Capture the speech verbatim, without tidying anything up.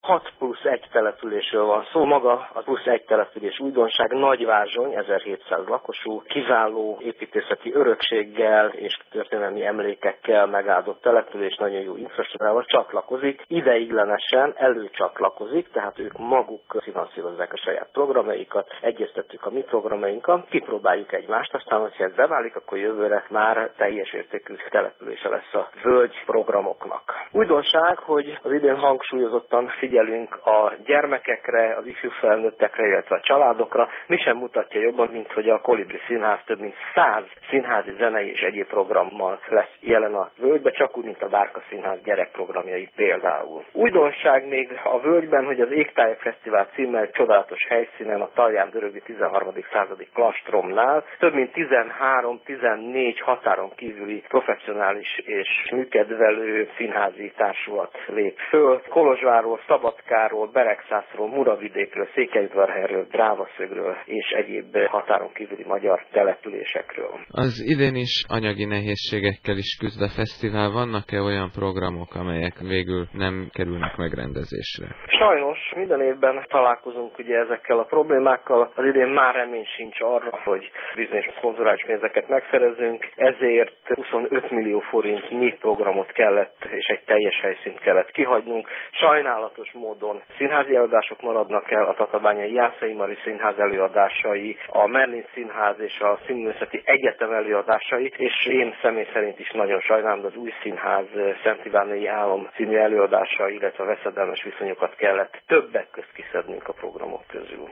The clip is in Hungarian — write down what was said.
hat plusz egy településről van szó. Maga a plusz egy település újdonság Nagyvázsony, ezerhétszáz lakosú, kiváló építészeti örökséggel és történelmi emlékekkel megáldott település, nagyon jó infrastruktúrával csatlakozik, ideiglenesen előcsatlakozik, tehát ők maguk finanszírozzák a saját programjaikat, egyeztettük a mi programjainkat, kipróbáljuk egymást, aztán, hogyha ez beválik, akkor jövőre már teljes értékű települése lesz a völgy programoknak. Újdonság, hogy az idén hangsúlyozottan figyelünk a gyermekekre, az ifjú felnőttekre, illetve a családokra. Mi sem mutatja jobban, mint hogy a Kolibri Színház több mint száz színházi, zenei és egyéb programmal lesz jelen a völgybe, csak úgy, mint a Bárka Színház gyerekprogramjai például. Újdonság még a völgyben, hogy az Égtájak Fesztivál címmel csodálatos helyszínen a Tallyán-Dörögi tizenharmadik századi klastromnál több mint tizenhárom-tizennégy határon kívüli professzionális és műkedvelő színházi társulat lép föl. Kolozsvárról, Szabadkáról, Beregszászról, Muravidékről, Székelyudvarhelyről, Drávaszögről és egyéb határon kívüli magyar településekről. Az idén is anyagi nehézségekkel is küzd a fesztivál. Vannak-e olyan programok, amelyek végül nem kerülnek megrendezésre? Sajnos minden évben találkozunk ugye ezekkel a problémákkal. Az idén már remény sincs arra, hogy bizonyos szponzorális pénzeket megszerezzünk, ezért huszonöt millió forintnyi programot kellett és egy teljes helyszínt kellett kihagynunk. Sajnálatos módon színházi előadások maradnak el, a Tatabányai Jászai Mari Színház előadásai, a Merlin Színház és a Színművészeti Egyetem előadásai, és én személy szerint is nagyon sajnálom, de az új színház Szent Iványi Álom című előadása, illetve a veszedelmes viszonyokat kellett többek közt kiszednünk a programok közül.